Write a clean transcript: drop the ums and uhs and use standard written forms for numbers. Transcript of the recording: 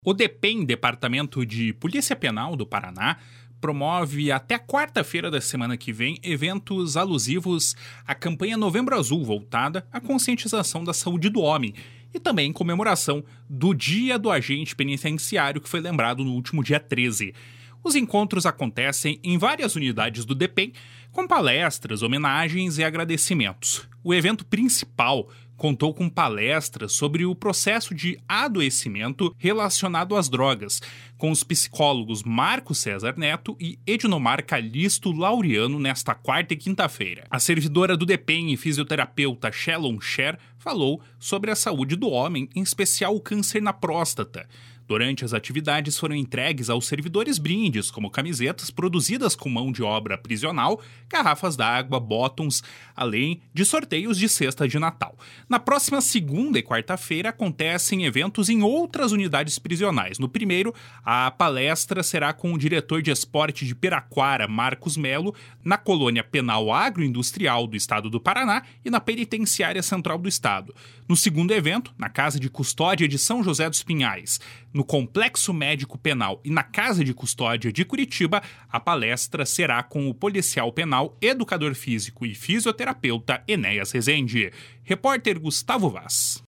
O DEPEN, Departamento de Polícia Penal do Paraná, promove até quarta-feira da semana que vem eventos alusivos à campanha Novembro Azul, voltada à conscientização da saúde do homem e também em comemoração do Dia do Agente Penitenciário, que foi lembrado no último dia 13. Os encontros acontecem em várias unidades do DEPEN, com palestras, homenagens e agradecimentos. O evento principal contou com palestras sobre o processo de adoecimento relacionado às drogas, com os psicólogos Marco César Neto e Ednomar Calixto Laureano nesta quarta e quinta-feira. A servidora do DEPEN e fisioterapeuta Shelon Sher falou sobre a saúde do homem, em especial o câncer na próstata. Durante as atividades foram entregues aos servidores brindes, como camisetas produzidas com mão de obra prisional, garrafas d'água, bottoms, além de sorteios de cesta de Natal. Na próxima segunda e quarta-feira acontecem eventos em outras unidades prisionais. No primeiro, a palestra será com o diretor de esporte de Piraquara, Marcos Melo, na colônia penal agroindustrial do estado do Paraná e na penitenciária central do estado. No segundo evento, na Casa de Custódia de São José dos Pinhais, no Complexo Médico Penal e na Casa de Custódia de Curitiba, a palestra será com o policial penal, educador físico e fisioterapeuta Enéas Rezende. Repórter Gustavo Vaz.